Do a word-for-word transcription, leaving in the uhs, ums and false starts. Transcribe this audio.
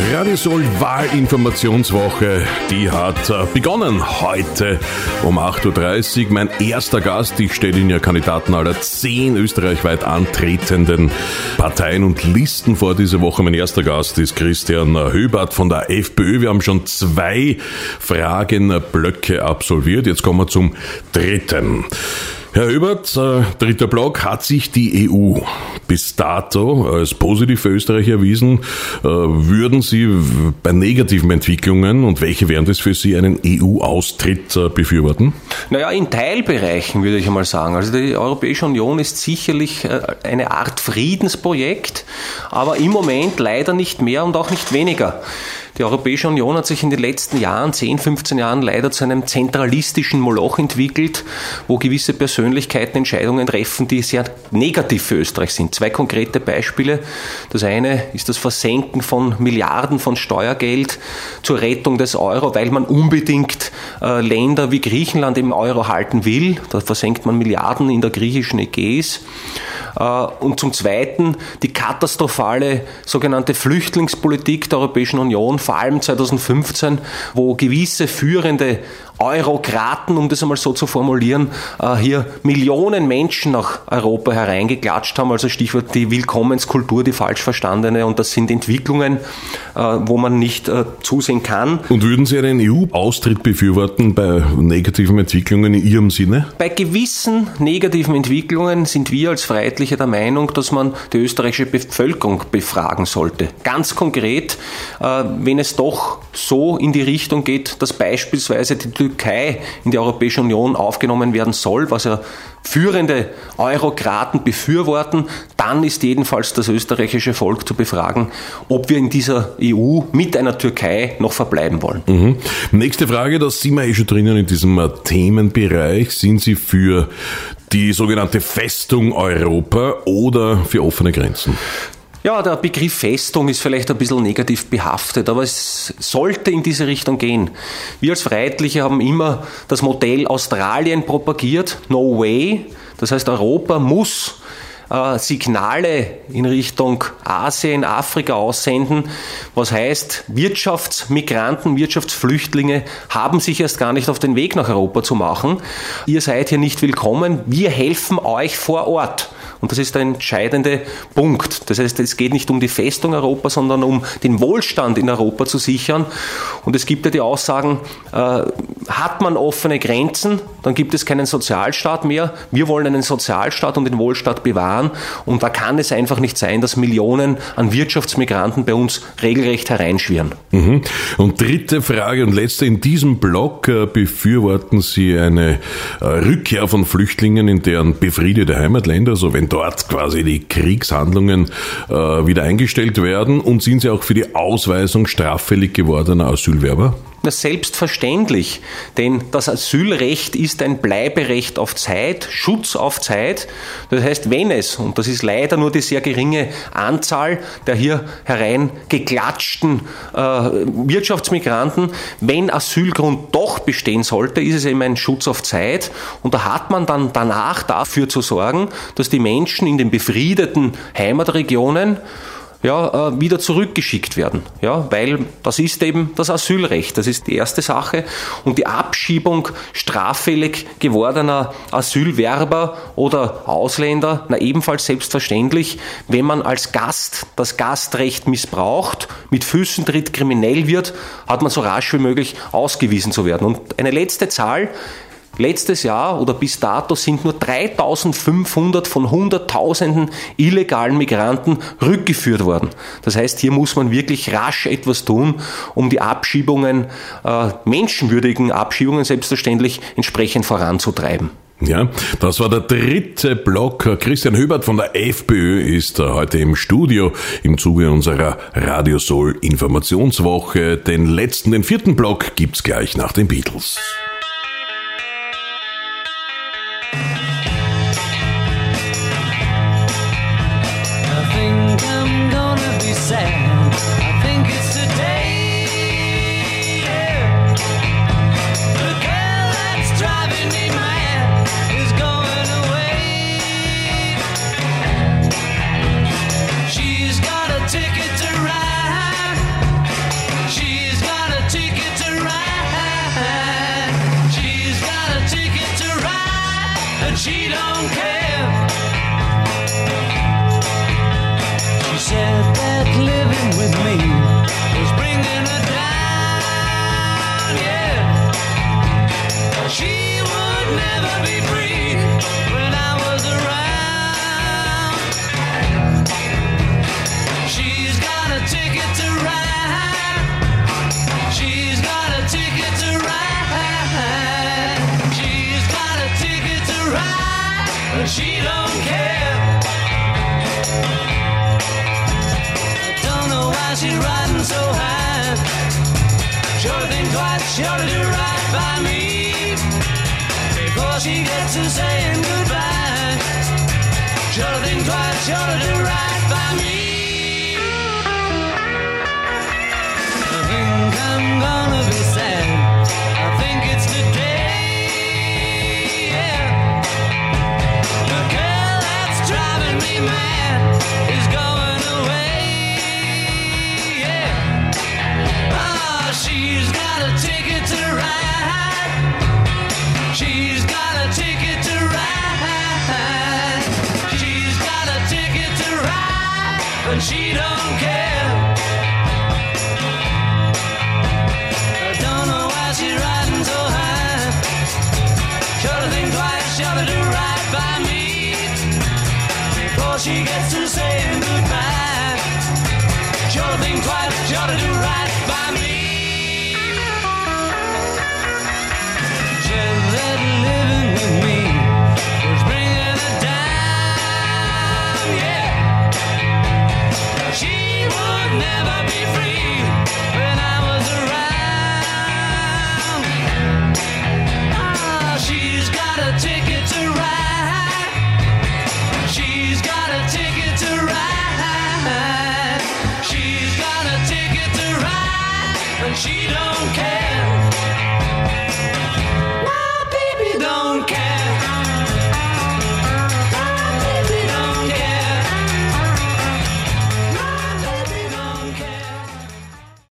Radio Soul Wahlinformationswoche, die hat begonnen heute um acht Uhr dreißig. Mein erster Gast, ich stelle Ihnen ja Kandidaten aller zehn österreichweit antretenden Parteien und Listen vor diese Woche. Mein erster Gast ist Christian Höbert von der FPÖ. Wir haben schon zwei Fragenblöcke absolviert. Jetzt kommen wir zum dritten. Herr Höbert, äh, dritter Block, hat sich die E U bis dato als positiv für Österreich erwiesen? Äh, würden Sie bei negativen Entwicklungen, und welche wären das für Sie, einen E U-Austritt äh, befürworten? Naja, in Teilbereichen würde ich einmal sagen. Also die Europäische Union ist sicherlich äh, eine Art Friedensprojekt, aber im Moment leider nicht mehr und auch nicht weniger. Die Europäische Union hat sich in den letzten Jahren, zehn, fünfzehn Jahren leider zu einem zentralistischen Moloch entwickelt, wo gewisse Persönlichkeiten Entscheidungen treffen, die sehr negativ für Österreich sind. Zwei konkrete Beispiele. Das eine ist das Versenken von Milliarden von Steuergeld zur Rettung des Euro, weil man unbedingt äh, Länder wie Griechenland im Euro halten will. Da versenkt man Milliarden in der griechischen Ägäis. Und zum Zweiten die katastrophale sogenannte Flüchtlingspolitik der Europäischen Union, vor allem zweitausendfünfzehn, wo gewisse führende Eurokraten, um das einmal so zu formulieren, hier Millionen Menschen nach Europa hereingeklatscht haben. Also Stichwort die Willkommenskultur, die falsch verstandene. Und das sind Entwicklungen, wo man nicht zusehen kann. Und würden Sie einen E U-Austritt befürworten bei negativen Entwicklungen in Ihrem Sinne? Bei gewissen negativen Entwicklungen sind wir als Freiheitliche der Meinung, dass man die österreichische Bevölkerung befragen sollte. Ganz konkret, wenn es doch so in die Richtung geht, dass beispielsweise die Türkei in die Europäische Union aufgenommen werden soll, was ja führende Eurokraten befürworten, dann ist jedenfalls das österreichische Volk zu befragen, ob wir in dieser E U mit einer Türkei noch verbleiben wollen. Mhm. Nächste Frage, da sind wir eh schon drinnen in diesem Themenbereich. Sind Sie für die sogenannte Festung Europa oder für offene Grenzen? Ja, der Begriff Festung ist vielleicht ein bisschen negativ behaftet, aber es sollte in diese Richtung gehen. Wir als Freiheitliche haben immer das Modell Australien propagiert, no way. Das heißt, Europa muss äh, Signale in Richtung Asien, Afrika aussenden, was heißt, Wirtschaftsmigranten, Wirtschaftsflüchtlinge haben sich erst gar nicht auf den Weg nach Europa zu machen. Ihr seid hier nicht willkommen, wir helfen euch vor Ort. Und das ist der entscheidende Punkt. Das heißt, es geht nicht um die Festung Europa, sondern um den Wohlstand in Europa zu sichern. Und es gibt ja die Aussagen, äh, hat man offene Grenzen, dann gibt es keinen Sozialstaat mehr. Wir wollen einen Sozialstaat und den Wohlstand bewahren. Und da kann es einfach nicht sein, dass Millionen an Wirtschaftsmigranten bei uns regelrecht hereinschwirren. Mhm. Und dritte Frage und letzte in diesem Block, äh, befürworten Sie eine äh, Rückkehr von Flüchtlingen in deren befriedete Heimatländer, also wenn dort quasi die Kriegshandlungen äh, wieder eingestellt werden, und sind Sie auch für die Ausweisung straffällig gewordener Asylwerber? Na, selbstverständlich, denn das Asylrecht ist ein Bleiberecht auf Zeit, Schutz auf Zeit. Das heißt, wenn es, und das ist leider nur die sehr geringe Anzahl der hier hereingeklatschten äh, Wirtschaftsmigranten, wenn Asylgrund doch bestehen sollte, ist es eben ein Schutz auf Zeit. Und da hat man dann danach dafür zu sorgen, dass die Menschen in den befriedeten Heimatregionen ja, wieder zurückgeschickt werden. Ja, weil das ist eben das Asylrecht. Das ist die erste Sache. Und die Abschiebung straffällig gewordener Asylwerber oder Ausländer, na ebenfalls selbstverständlich, wenn man als Gast das Gastrecht missbraucht, mit Füßen tritt, kriminell wird, hat man so rasch wie möglich ausgewiesen zu werden. Und eine letzte Zahl: Letztes Jahr oder bis dato sind nur dreitausendfünfhundert von Hunderttausenden illegalen Migranten rückgeführt worden. Das heißt, hier muss man wirklich rasch etwas tun, um die Abschiebungen, äh, menschenwürdigen Abschiebungen selbstverständlich entsprechend voranzutreiben. Ja, das war der dritte Block. Christian Höbert von der FPÖ ist heute im Studio im Zuge unserer Radio Soul Informationswoche. Den letzten, den vierten Block gibt's gleich nach den Beatles. She's got a ticket to ride. high. Sure to think twice, sure to do right by me before she gets to saying goodbye. Sure to think twice, sure to do right by me. I think I'm gonna be sad. I think it's today, yeah. The girl that's driving me mad is going away, yeah. Oh, she's got a ticket to ride. She's got a ticket to ride. She's got a ticket to ride, but she don't care. I don't know why she's riding so high. Sure to think twice, sure to do right by me before she gets to saying goodbye. Sure to think twice, sure to do right by me. Said that living with me was bringing her down, yeah. She would never be free when I was around. Ah, she's got a ticket to ride. She's got a ticket to ride. She's got a ticket to ride, and she don't care.